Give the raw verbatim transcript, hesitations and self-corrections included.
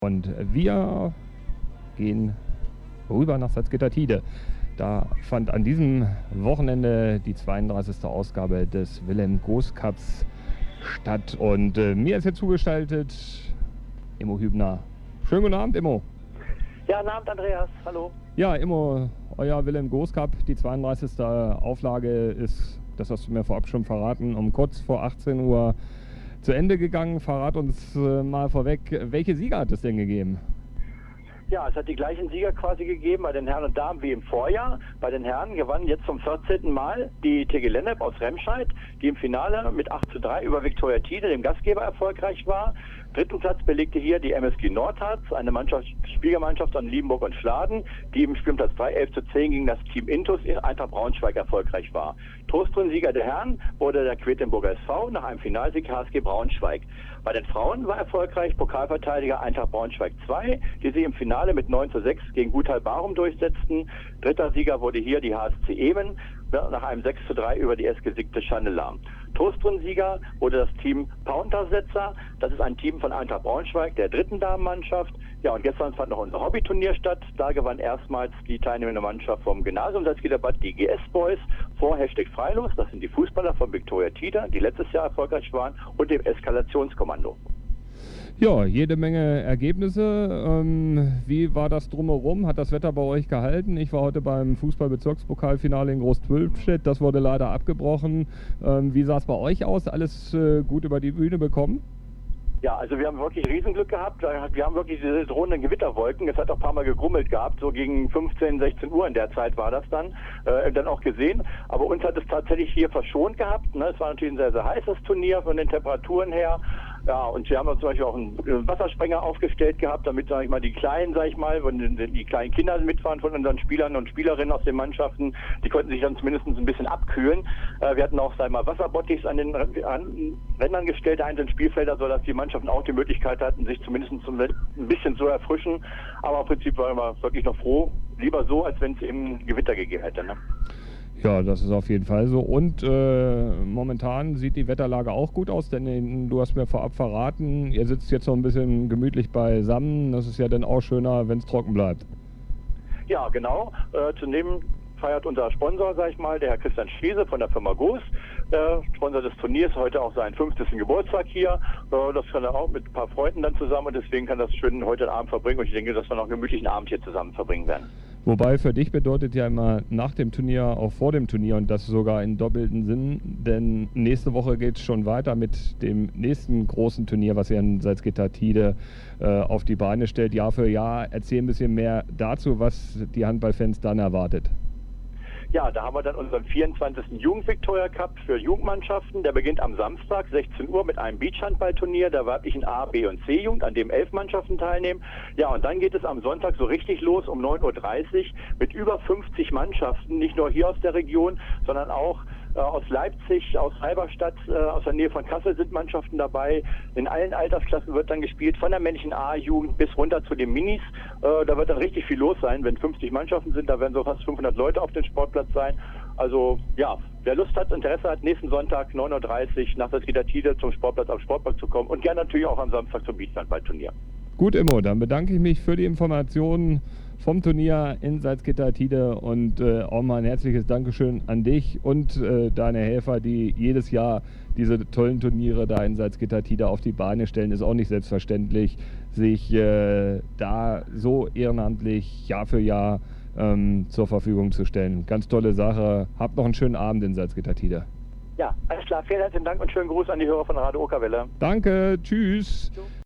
Und wir gehen rüber nach Salzgitter-Tide. Da fand an diesem Wochenende die zweiunddreißigste Ausgabe des Wilhelm Goos Cups statt. Und äh, mir ist jetzt zugeschaltet Immo Hübner. Schönen guten Abend, Immo. Ja, guten Abend, Andreas. Hallo. Ja, Immo, euer Wilhelm Goos Cup, die zweiunddreißigste Auflage ist, das hast du mir vorab schon verraten, um kurz vor achtzehn Uhr zu Ende gegangen. Verrat uns äh, mal vorweg, welche Sieger hat es denn gegeben? Ja, es hat die gleichen Sieger quasi gegeben bei den Herren und Damen wie im Vorjahr. Bei den Herren gewann jetzt zum vierzehnten Mal die T G Lennep aus Remscheid, die im Finale mit acht zu drei über Viktoria Tide, dem Gastgeber, erfolgreich war. Dritten Platz belegte hier die M S G Nordharz, eine Mannschaft, Spiegelmannschaft an Liebenburg und Schladen, die im Spiel um Platz drei elf zu zehn gegen das Team Intus in Eintracht Braunschweig erfolgreich war. Trostensieger der Herren wurde der Quedlinburger S V nach einem Finalsieg H S G Braunschweig. Bei den Frauen war erfolgreich Pokalverteidiger Eintracht Braunschweig zwei, die sich im Finale mit neun zu sechs gegen Guthal Barum durchsetzten. Dritter Sieger wurde hier die H S C Emen nach einem sechs zu drei über die S G Siegte Schandelam. Trostrensieger wurde das Team Pauntersetzer. Das ist ein Team von Eintracht Braunschweig, der dritten Damenmannschaft. Ja, und gestern fand noch unser Hobbyturnier statt. Da gewann erstmals die teilnehmende Mannschaft vom Gymnasium Salzgitter-Bad, die G S Boys, vor Hashtag Freilos. Das sind die Fußballer von Viktoria Tide, die letztes Jahr erfolgreich waren, und dem Eskalationskommando. Ja, jede Menge Ergebnisse. Ähm, wie war das drumherum? Hat das Wetter bei euch gehalten? Ich war heute beim Fußball-Bezirkspokalfinale in Groß-Twülfstedt. Das wurde leider abgebrochen. Ähm, wie sah es bei euch aus? Alles äh, gut über die Bühne bekommen? Ja, also wir haben wirklich Riesenglück gehabt. Wir haben wirklich diese drohenden Gewitterwolken. Es hat auch ein paar Mal gegrummelt gehabt, so gegen fünfzehn, sechzehn Uhr in der Zeit war das dann, äh, dann auch gesehen. Aber uns hat es tatsächlich hier verschont gehabt. Ne? Es war natürlich ein sehr, sehr heißes Turnier von den Temperaturen her. Ja, und wir haben uns zum Beispiel auch einen Wassersprenger aufgestellt gehabt, damit, sag ich mal, die Kleinen, sag ich mal, die, die kleinen Kinder mitfahren von unseren Spielern und Spielerinnen aus den Mannschaften, die konnten sich dann zumindest ein bisschen abkühlen. Äh, wir hatten auch, sag ich mal, Wasserbottichs an den an Rändern gestellt, der einzelnen Spielfelder, sodass die Mannschaften auch die Möglichkeit hatten, sich zumindest zum, ein bisschen zu erfrischen. Aber im Prinzip waren wir wirklich noch froh, lieber so, als wenn es eben Gewitter gegeben hätte. Ne? Ja, das ist auf jeden Fall so. Und äh, momentan sieht die Wetterlage auch gut aus, denn du hast mir vorab verraten, ihr sitzt jetzt noch ein bisschen gemütlich beisammen. Das ist ja dann auch schöner, wenn es trocken bleibt. Ja, genau. Äh, zudem feiert unser Sponsor, sag ich mal, der Herr Christian Schwiese von der Firma Goos, äh, Sponsor des Turniers, heute auch seinen fünfzigsten Geburtstag hier. Äh, das kann er auch mit ein paar Freunden dann zusammen, und deswegen kann das schön heute Abend verbringen, und ich denke, dass wir noch einen gemütlichen Abend hier zusammen verbringen werden. Wobei für dich bedeutet ja immer nach dem Turnier auch vor dem Turnier, und das sogar in doppelten Sinn, denn nächste Woche geht es schon weiter mit dem nächsten großen Turnier, was ihr in Salzgitter-Tide äh, auf die Beine stellt, Jahr für Jahr. Erzähl ein bisschen mehr dazu, was die Handballfans dann erwartet. Ja, da haben wir dann unseren vierundzwanzigsten Jugend-Viktoria-Cup für Jugendmannschaften. Der beginnt am Samstag, sechzehn Uhr, mit einem Beachhandballturnier der weiblichen A, B und C-Jugend, an dem elf Mannschaften teilnehmen. Ja, und dann geht es am Sonntag so richtig los um neun Uhr dreißig mit über fünfzig Mannschaften, nicht nur hier aus der Region, sondern auch äh, aus Leipzig, aus Halberstadt, äh, aus der Nähe von Kassel sind Mannschaften dabei. In allen Altersklassen wird dann gespielt, von der männlichen A-Jugend bis runter zu den Minis. Äh, da wird dann richtig viel los sein, wenn fünfzig Mannschaften sind, da werden so fast fünfhundert Leute auf dem Sportplatz sein. Also ja, wer Lust hat, Interesse hat, nächsten Sonntag neun Uhr dreißig nach Salzgitter-Tide zum Sportplatz am Sportpark zu kommen, und gerne natürlich auch am Samstag zum Beachhandballturnier. Gut, Immo, dann bedanke ich mich für die Informationen vom Turnier in Salzgitter-Tide, und äh, auch mal ein herzliches Dankeschön an dich und äh, deine Helfer, die jedes Jahr diese tollen Turniere da in Salzgitter-Tide auf die Beine stellen. Ist auch nicht selbstverständlich, sich äh, da so ehrenamtlich Jahr für Jahr ähm, zur Verfügung zu stellen. Ganz tolle Sache. Habt noch einen schönen Abend in Salzgitter-Tide. Ja, alles klar. Vielen herzlichen Dank und schönen Gruß an die Hörer von Radio Okerwelle. Danke, tschüss.